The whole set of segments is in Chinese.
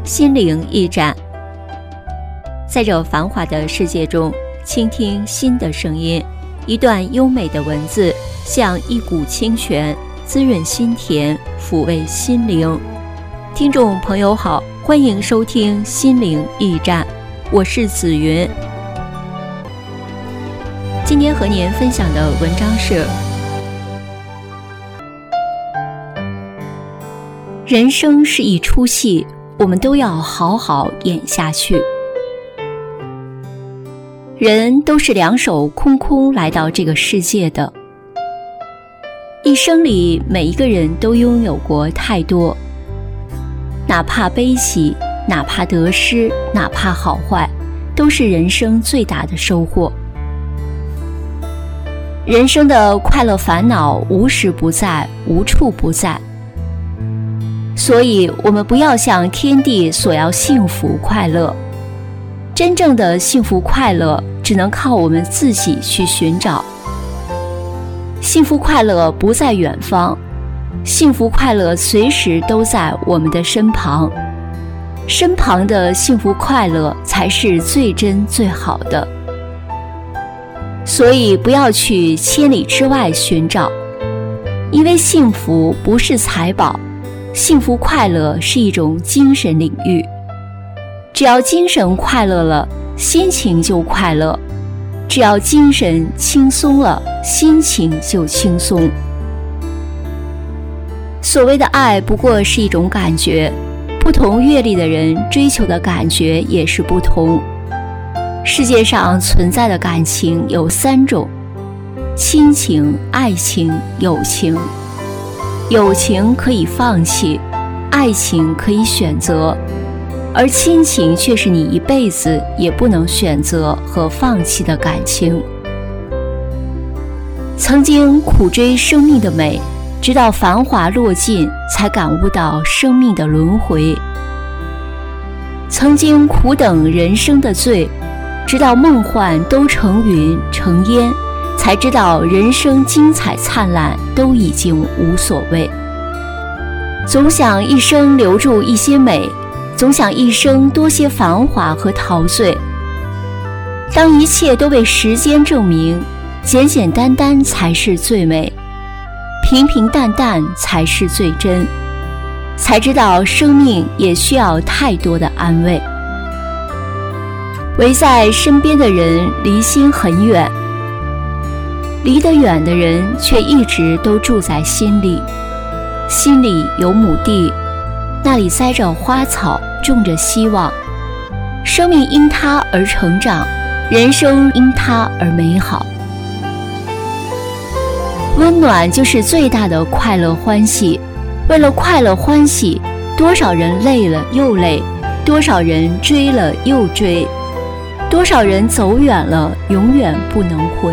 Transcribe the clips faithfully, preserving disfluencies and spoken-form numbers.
心灵驿站。在这繁华的世界中，倾听心的声音，一段优美的文字，像一股清泉，滋润心田，抚慰心灵。听众朋友好，欢迎收听心灵驿站，我是紫云。今天和您分享的文章是：人生是一出戏，我们都要好好演下去。人都是两手空空来到这个世界的，一生里每一个人都拥有过太多，哪怕悲喜，哪怕得失，哪怕好坏，都是人生最大的收获。人生的快乐烦恼无时不在，无处不在，所以我们不要向天地索要幸福快乐，真正的幸福快乐只能靠我们自己去寻找。幸福快乐不在远方，幸福快乐随时都在我们的身旁，身旁的幸福快乐才是最真最好的。所以不要去千里之外寻找，因为幸福不是财宝，幸福快乐是一种精神领域。只要精神快乐了，心情就快乐；只要精神轻松了，心情就轻松。所谓的爱不过是一种感觉，不同阅历的人追求的感觉也是不同。世界上存在的感情有三种：亲情、爱情、友情。友情可以放弃，爱情可以选择，而亲情却是你一辈子也不能选择和放弃的感情。曾经苦追生命的美，直到繁华落尽，才感悟到生命的轮回。曾经苦等人生的罪，直到梦幻都成云成烟，才知道人生精彩灿烂都已经无所谓。总想一生留住一些美，总想一生多些繁华和陶醉。当一切都被时间证明，简简单单才是最美，平平淡淡才是最真，才知道生命也需要太多的安慰。围在身边的人离心很远，离得远的人却一直都住在心里。心里有亩地，那里栽着花草，种着希望。生命因它而成长，人生因它而美好。温暖就是最大的快乐欢喜，为了快乐欢喜，多少人累了又累，多少人追了又追，多少人走远了，永远不能回。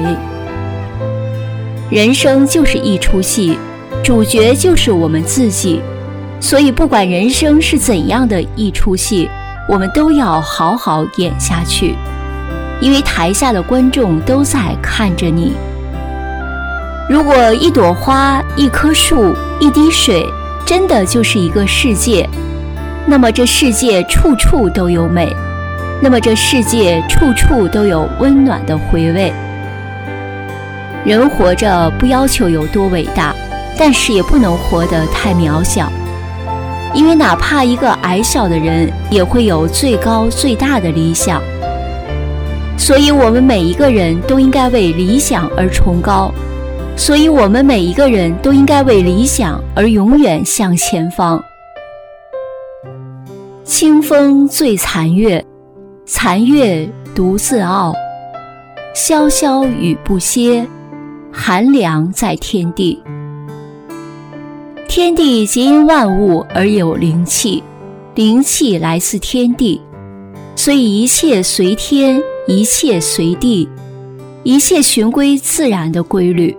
人生就是一出戏，主角就是我们自己，所以不管人生是怎样的一出戏，我们都要好好演下去，因为台下的观众都在看着你。如果一朵花、一棵树、一滴水真的就是一个世界，那么这世界处处都有美，那么这世界处处都有温暖的回味。人活着不要求有多伟大，但是也不能活得太渺小，因为哪怕一个矮小的人也会有最高最大的理想。所以我们每一个人都应该为理想而崇高，所以我们每一个人都应该为理想而永远向前方。清风醉残月，残月独自傲，潇潇雨不歇，寒凉在天地。天地皆因万物而有灵气，灵气来自天地，所以一切随天，一切随地，一切循规自然的规律。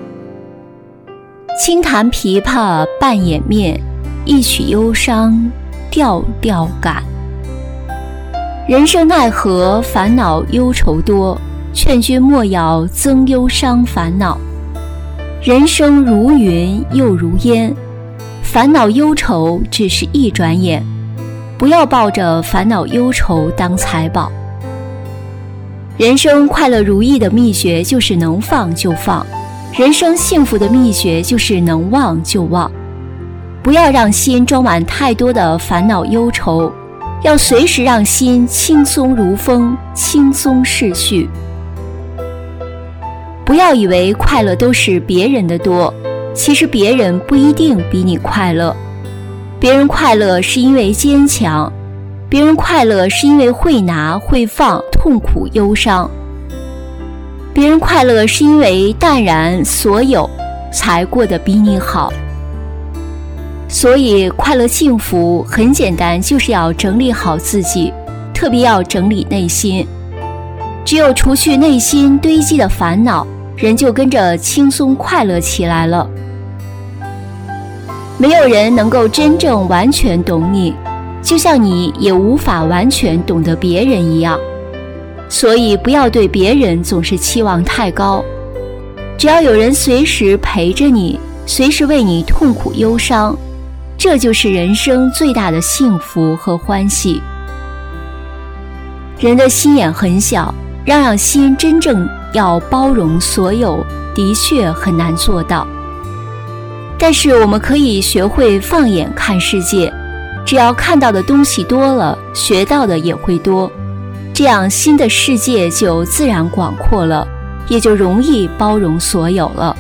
轻弹琵琶半掩面，一曲忧伤调调感。人生奈何烦恼忧愁多，劝君莫要增忧伤烦恼。人生如云又如烟，烦恼忧愁只是一转眼， 不要抱着烦恼忧愁当财宝。人生快乐如意的秘诀就是能放就放，人生幸福的秘诀就是能忘就忘。不要让心装满太多的烦恼忧愁，要随时让心轻松如风，轻松逝去。不要以为快乐都是别人的多，其实别人不一定比你快乐。别人快乐是因为坚强，别人快乐是因为会拿会放，痛苦忧伤。别人快乐是因为淡然所有，才过得比你好。所以快乐幸福很简单，就是要整理好自己，特别要整理内心。只有除去内心堆积的烦恼，人就跟着轻松快乐起来了。没有人能够真正完全懂你，就像你也无法完全懂得别人一样。所以不要对别人总是期望太高，只要有人随时陪着你，随时为你痛苦忧伤，这就是人生最大的幸福和欢喜。人的心眼很小，要让心真正要包容所有，的确很难做到。但是我们可以学会放眼看世界，只要看到的东西多了，学到的也会多，这样新的世界就自然广阔了，也就容易包容所有了。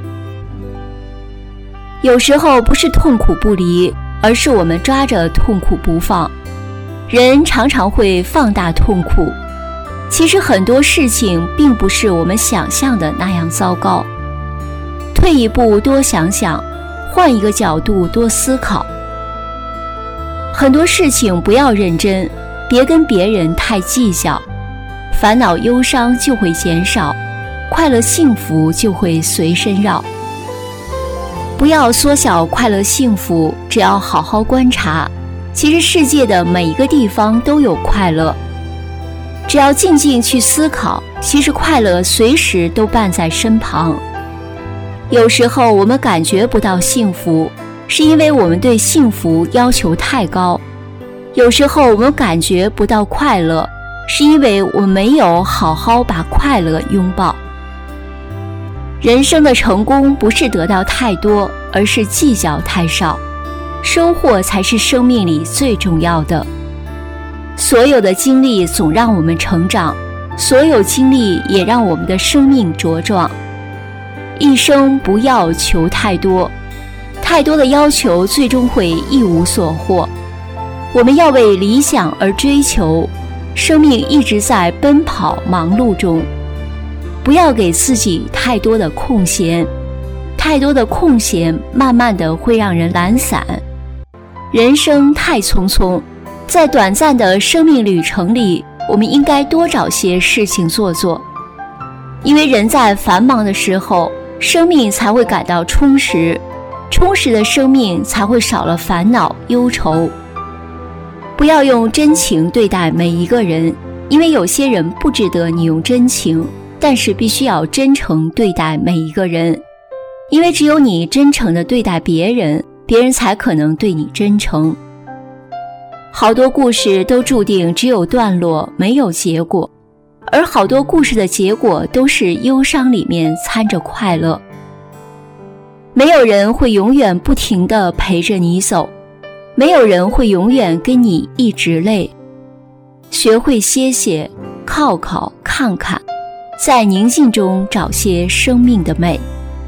有时候不是痛苦不离，而是我们抓着痛苦不放。人常常会放大痛苦，其实很多事情并不是我们想象的那样糟糕。退一步多想想，换一个角度多思考。很多事情不要认真，别跟别人太计较，烦恼忧伤就会减少，快乐幸福就会随身绕。不要缩小快乐幸福，只要好好观察，其实世界的每一个地方都有快乐。只要静静去思考，其实快乐随时都伴在身旁。有时候我们感觉不到幸福，是因为我们对幸福要求太高。有时候我们感觉不到快乐，是因为我们没有好好把快乐拥抱。人生的成功不是得到太多，而是计较太少，收获才是生命里最重要的。所有的经历总让我们成长，所有经历也让我们的生命茁壮。一生不要求太多，太多的要求最终会一无所获。我们要为理想而追求，生命一直在奔跑忙碌中，不要给自己太多的空闲，太多的空闲慢慢的会让人懒散。人生太匆匆，在短暂的生命旅程里，我们应该多找些事情做做，因为人在繁忙的时候，生命才会感到充实，充实的生命才会少了烦恼忧愁。不要用真情对待每一个人，因为有些人不值得你用真情，但是必须要真诚对待每一个人，因为只有你真诚地对待别人，别人才可能对你真诚。好多故事都注定只有段落，没有结果，而好多故事的结果都是忧伤里面掺着快乐。没有人会永远不停地陪着你走，没有人会永远跟你一直累。学会歇歇，靠靠看看，在宁静中找些生命的美。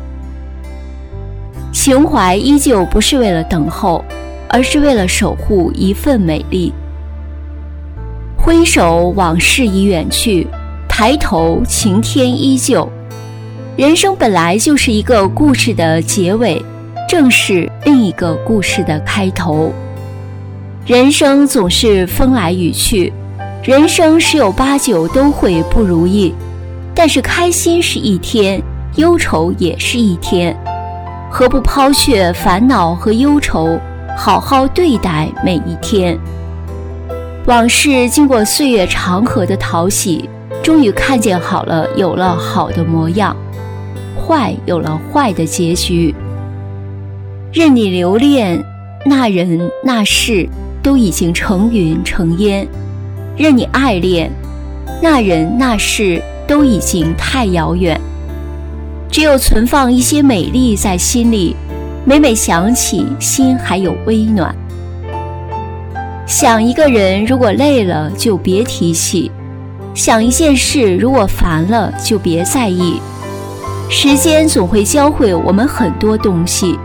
情怀依旧不是为了等候，而是为了守护一份美丽。挥手往事已远去，抬头晴天依旧。人生本来就是一个故事的结尾，正是另一个故事的开头。人生总是风来雨去，人生十有八九都会不如意，但是开心是一天，忧愁也是一天。何不抛却烦恼和忧愁，好好对待每一天。往事经过岁月长河的淘洗，终于看见好了，有了好的模样，坏有了坏的结局。任你留恋，那人那事都已经成云成烟，任你爱恋，那人那事都已经太遥远。只有存放一些美丽在心里，每每想起，心还有微暖。想一个人如果累了就别提起，想一件事如果烦了就别在意。时间总会教会我们很多东西。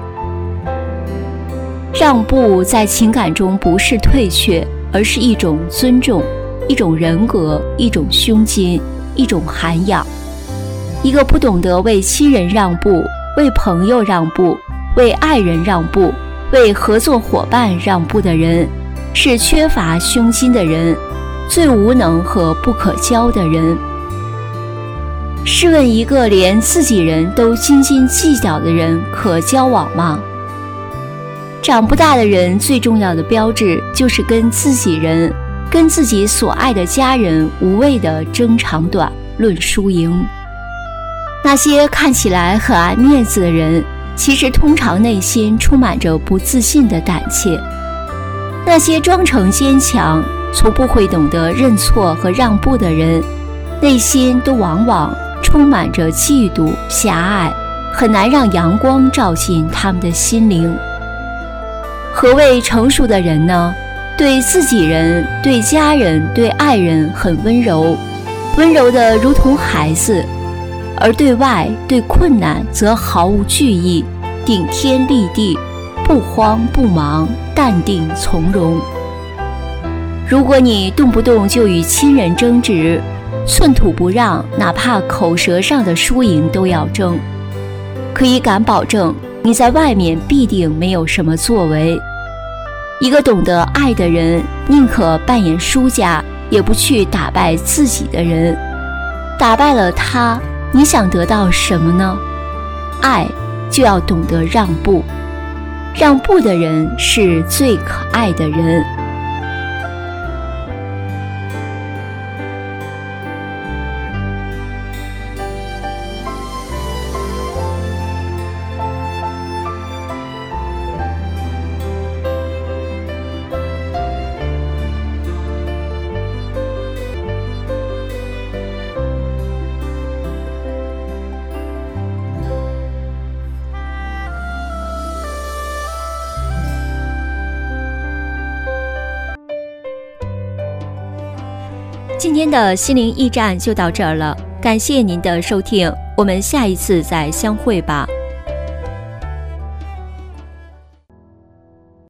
让步在情感中不是退却，而是一种尊重，一种人格，一种胸襟，一种涵养。一个不懂得为亲人让步，为朋友让步，为爱人让步，为合作伙伴让步的人，是缺乏胸襟的人，最无能和不可交的人。试问一个连自己人都斤斤计较的人，可交往吗？长不大的人最重要的标志，就是跟自己人，跟自己所爱的家人无谓的争长短，论输赢。那些看起来很爱面子的人，其实通常内心充满着不自信的胆怯。那些装成坚强，从不会懂得认错和让步的人，内心都往往充满着嫉妒、狭隘，很难让阳光照进他们的心灵。何谓成熟的人呢？对自己人、对家人、对爱人很温柔，温柔的如同孩子，而对外、对困难则毫无惧意，顶天立地，不慌不忙，淡定从容。如果你动不动就与亲人争执，寸土不让，哪怕口舌上的输赢都要争，可以敢保证你在外面必定没有什么作为。一个懂得爱的人，宁可扮演输家，也不去打败自己的人。打败了他，你想得到什么呢？爱就要懂得让步，让步的人是最可爱的人。今天的心灵驿站就到这儿了，感谢您的收听，我们下一次再相会吧。